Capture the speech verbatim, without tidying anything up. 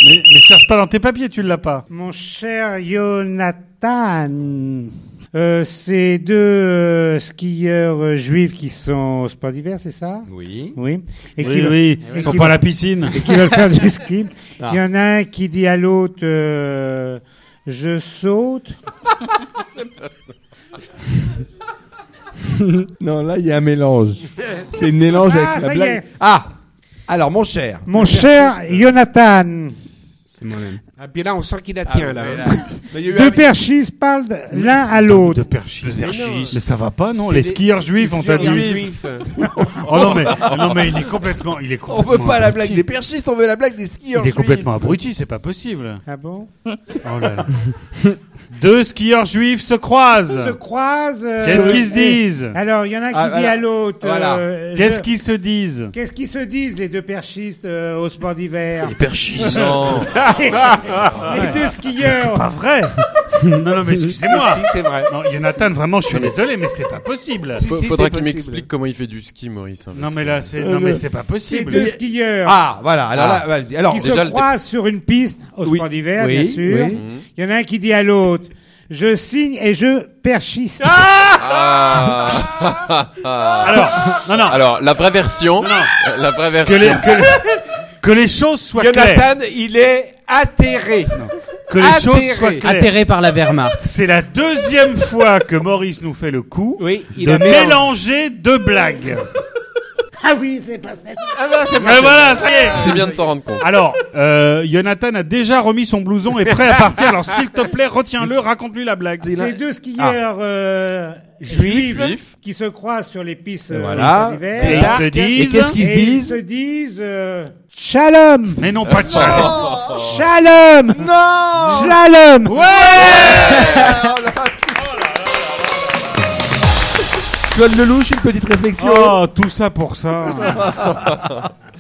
Mais, mais cherche pas dans tes papiers, tu l'as pas. Mon cher Jonathan, euh, c'est deux euh, skieurs euh, juifs qui sont au sport d'hiver, c'est ça? Oui. Oui. Et Oui, qui, oui, et ils sont qui pas à veulent- la piscine. et qui veulent faire du ski. Ah. Il y en a un qui dit à l'autre, euh, je saute. Non, là, il y a un mélange. C'est un mélange Ah, avec ça la y blague. est. Ah! Alors, mon cher. Mon cher Jonathan, C'est moi-même. Ah, puis là, on sent qu'il la tient, là. mais hein. là- mais il y a eu deux un- perchistes parlent de- l'un à l'autre. De perchis. Mais non. Mais ça va pas, non? C'est Les des- skieurs juifs, on t'a skieurs dit. juifs. Oh non, mais, non, mais il est complètement, il est On complètement. veut pas la abruti. blague des perchistes, on veut la blague des skieurs. Il est juifs. complètement abruti, c'est pas possible. Ah bon? Oh là là. Deux skieurs juifs se croisent. Se croisent. euh, Qu'est-ce qu'ils se et- disent? Alors, il y en a un qui Ah, dit voilà. à l'autre. Voilà. euh, Qu'est-ce je- qu'ils se disent? Qu'est-ce qu'ils se disent, les deux perchistes euh, au sport d'hiver? Perchissant. Les deux C'est skieurs. pas vrai. Non, non, mais excusez-moi. Si, c'est vrai. Non, Jonathan, vraiment, je suis désolé, mais c'est pas possible. Si, Faut- si, Faudra c'est qu'il possible. m'explique comment il fait du ski, Maurice. hein, Non, parce mais que- là, c'est, Euh, non, mais le- c'est pas C'est possible. deux skieurs Ah, voilà. Alors là, vas-y. Alors, qui déjà, se le- croisent sur une piste au Oui. sport d'hiver, Oui, bien sûr. oui. Il y en a un qui dit à l'autre, je signe et je perchiste. Ah. Alors, non, non. Alors, la vraie version. Non, non. euh, La vraie Que version. les, que, les- que les choses soient claires. Jonathan, il est atterré. Que les atterré. choses soient claires. Atterré par la Wehrmacht. C'est la deuxième fois que Maurice nous fait le coup Oui, il de a mélangé. mélanger deux blagues. Ah oui, c'est pas ça. Ah non, c'est Mais voilà, ça y est. C'est bien de s'en rendre compte. Alors, euh, Jonathan a déjà remis son blouson et est prêt à partir. Alors, s'il te plaît, retiens-le, raconte-lui la blague. C'est deux skieurs euh, juifs, Juifs. qui se croisent sur les pistes euh, Voilà. au sport d'hiver. Et ils se Et disent... qu'est-ce qu'ils se Et ils disent? se disent euh, Shalom, Mais non, pas de chaleur. Shalom, Non! Shalom. Claude Lelouch, une petite réflexion. Oh, tout ça pour ça.